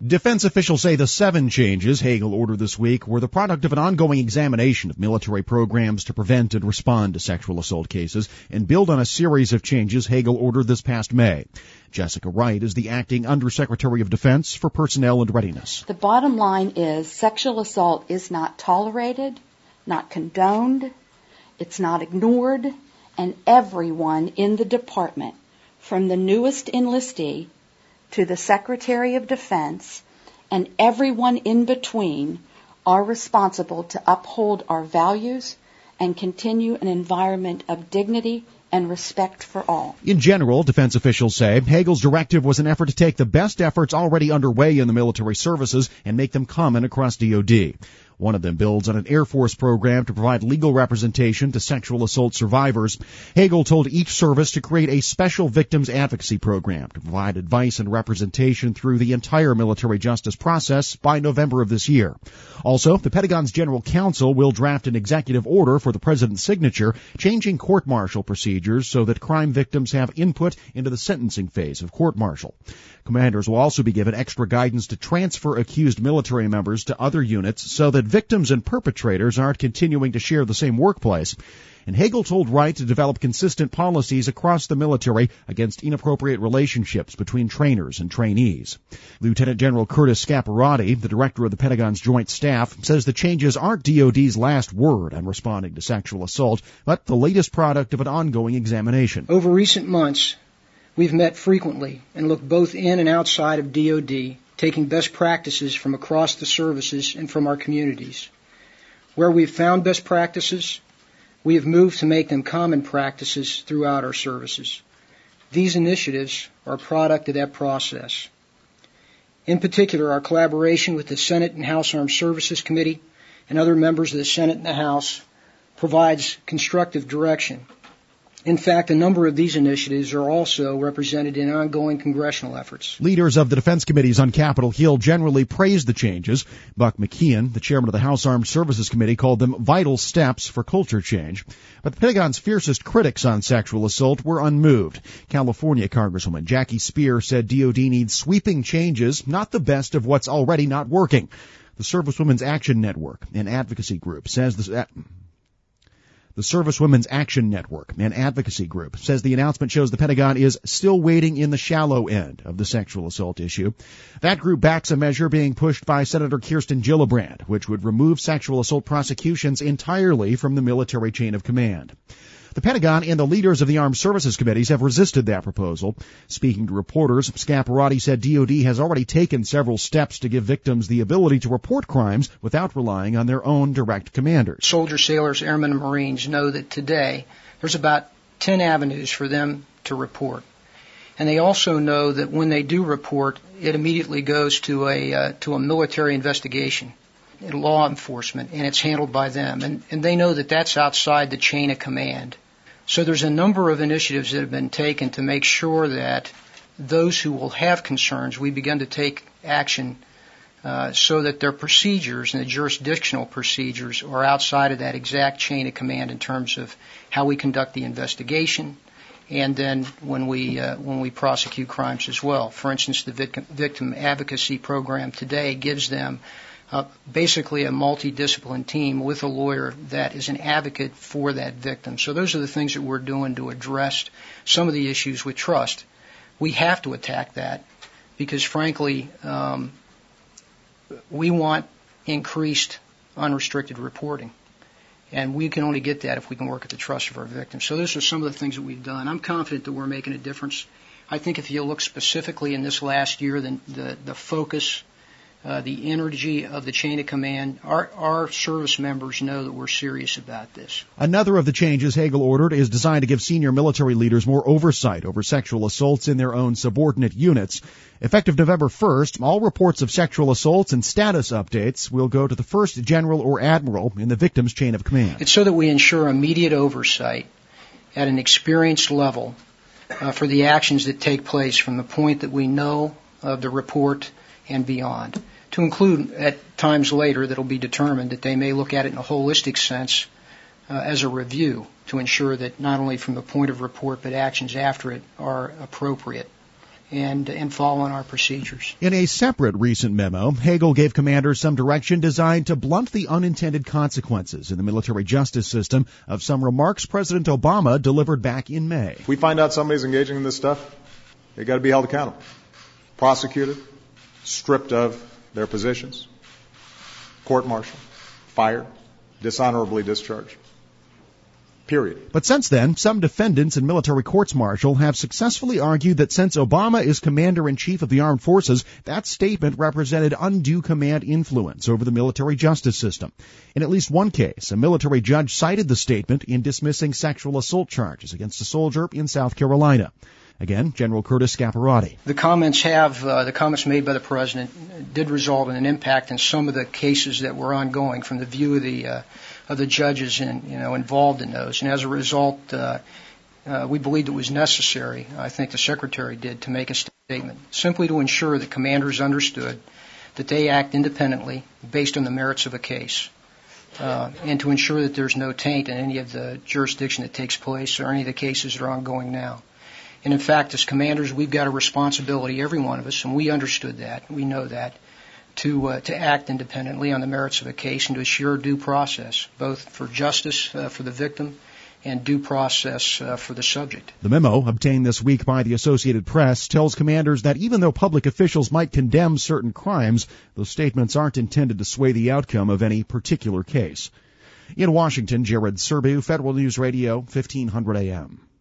Defense officials say the 7 changes Hagel ordered this week were the product of an ongoing examination of military programs to prevent and respond to sexual assault cases and build on a series of changes Hagel ordered this past May. Jessica Wright is the acting Undersecretary of Defense for Personnel and Readiness. The bottom line is sexual assault is not tolerated, not condoned, it's not ignored, and everyone in the department, from the newest enlistee to the Secretary of Defense, and everyone in between, are responsible to uphold our values and continue an environment of dignity and respect for all. In general, defense officials say Hagel's directive was an effort to take the best efforts already underway in the military services and make them common across DoD. One of them builds on an Air Force program to provide legal representation to sexual assault survivors. Hagel told each service to create a special victims advocacy program to provide advice and representation through the entire military justice process by November of this year. Also, the Pentagon's General Counsel will draft an executive order for the President's signature, changing court-martial procedures so that crime victims have input into the sentencing phase of court-martial. Commanders will also be given extra guidance to transfer accused military members to other units so that victims and perpetrators aren't continuing to share the same workplace. And Hagel told Wright to develop consistent policies across the military against inappropriate relationships between trainers and trainees. Lieutenant General Curtis Scaparrotti, the director of the Pentagon's Joint Staff, says the changes aren't DoD's last word on responding to sexual assault, but the latest product of an ongoing examination. Over recent months, we've met frequently and looked both in and outside of DoD, taking best practices from across the services and from our communities. Where we've found best practices, we have moved to make them common practices throughout our services. These initiatives are a product of that process. In particular, our collaboration with the Senate and House Armed Services Committee and other members of the Senate and the House provides constructive direction. In fact, a number of these initiatives are also represented in ongoing congressional efforts. Leaders of the defense committees on Capitol Hill generally praised the changes. Buck McKeon, the chairman of the House Armed Services Committee, called them vital steps for culture change. But the Pentagon's fiercest critics on sexual assault were unmoved. California Congresswoman Jackie Speer said DoD needs sweeping changes, not the best of what's already not working. The Servicewomen's Action Network, an advocacy group, says The Servicewomen's Action Network, an advocacy group, says the announcement shows the Pentagon is still wading in the shallow end of the sexual assault issue. That group backs a measure being pushed by Senator Kirsten Gillibrand, which would remove sexual assault prosecutions entirely from the military chain of command. The Pentagon and the leaders of the Armed Services Committees have resisted that proposal. Speaking to reporters, Scaparrotti said DoD has already taken several steps to give victims the ability to report crimes without relying on their own direct commanders. Soldiers, sailors, airmen, and Marines know that today there's about 10 avenues for them to report. And they also know that when they do report, it immediately goes to a military investigation, law enforcement, and it's handled by them. And they know that that's outside the chain of command. So there's a number of initiatives that have been taken to make sure that those who will have concerns, we begin to take action so that their procedures and the jurisdictional procedures are outside of that exact chain of command in terms of how we conduct the investigation and then when we prosecute crimes as well. For instance, the victim advocacy program today gives them basically a multidisciplinary team with a lawyer that is an advocate for that victim. So those are the things that we're doing to address some of the issues with trust. We have to attack that because, frankly, we want increased unrestricted reporting. And we can only get that if we can work at the trust of our victims. So those are some of the things that we've done. I'm confident that we're making a difference. I think if you look specifically in this last year, the focus, the energy of the chain of command, our service members know that we're serious about this. Another of the changes Hagel ordered is designed to give senior military leaders more oversight over sexual assaults in their own subordinate units. Effective November 1st, all reports of sexual assaults and status updates will go to the first general or admiral in the victim's chain of command. It's so that we ensure immediate oversight at an experienced level for the actions that take place from the point that we know of the report and beyond. To include at times later that will be determined that they may look at it in a holistic sense as a review to ensure that not only from the point of report but actions after it are appropriate. and following our procedures. In a separate recent memo, Hagel gave commanders some direction designed to blunt the unintended consequences in the military justice system of some remarks President Obama delivered back in May. If we find out somebody's engaging in this stuff, they got to be held accountable, prosecuted, stripped of their positions, court-martialed, fired, dishonorably discharged. Period. But since then, some defendants in military courts-martial have successfully argued that since Obama is Commander-in-Chief of the Armed Forces, that statement represented undue command influence over the military justice system. In at least one case, a military judge cited the statement in dismissing sexual assault charges against a soldier in South Carolina. Again, General Curtis Scaparotti. The comments made by the President did result in an impact in some of the cases that were ongoing from the view of the judges involved in those. And as a result, we believed it was necessary, I think the Secretary did, to make a statement, simply to ensure that commanders understood that they act independently based on the merits of a case, and to ensure that there's no taint in any of the jurisdiction that takes place or any of the cases that are ongoing now. And in fact, as commanders, we've got a responsibility, every one of us, and we understood that, we know that, to act independently on the merits of a case and to assure due process, both for justice for the victim and due process for the subject. The memo, obtained this week by the Associated Press, tells commanders that even though public officials might condemn certain crimes, those statements aren't intended to sway the outcome of any particular case. In Washington, Jared Serbu, Federal News Radio, 1500 AM.